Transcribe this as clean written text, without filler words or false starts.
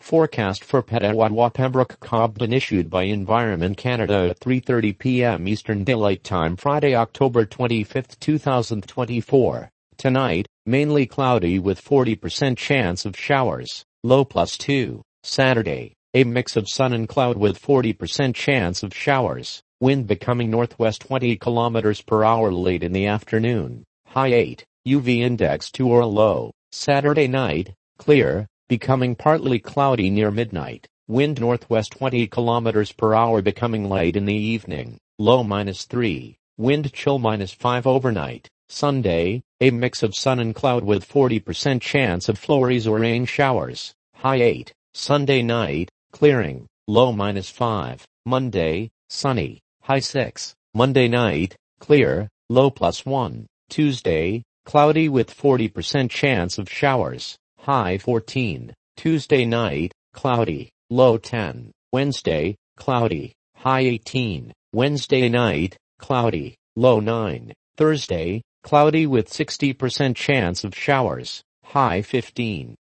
Forecast for Petawawa Pembroke Cobden issued by Environment Canada at 3:30 p.m. Eastern Daylight Time Friday, October 25, 2024. Tonight, mainly cloudy with 40% chance of showers, low +2. Saturday, a mix of sun and cloud with 40% chance of showers, wind becoming northwest 20 km per hour late in the afternoon, high 8, UV index 2 or low. Saturday night, clear, becoming partly cloudy near midnight, wind northwest 20 km per hour becoming light in the evening, low -3, wind chill -5 overnight. Sunday, a mix of sun and cloud with 40% chance of flurries or rain showers, high 8. Sunday night, clearing, low -5. Monday, sunny, high 6. Monday night, clear, low +1. Tuesday, cloudy with 40% chance of showers, high 14. Tuesday night, cloudy, low 10. Wednesday, cloudy, high 18. Wednesday night, cloudy, low 9. Thursday, cloudy with 60% chance of showers, high 15.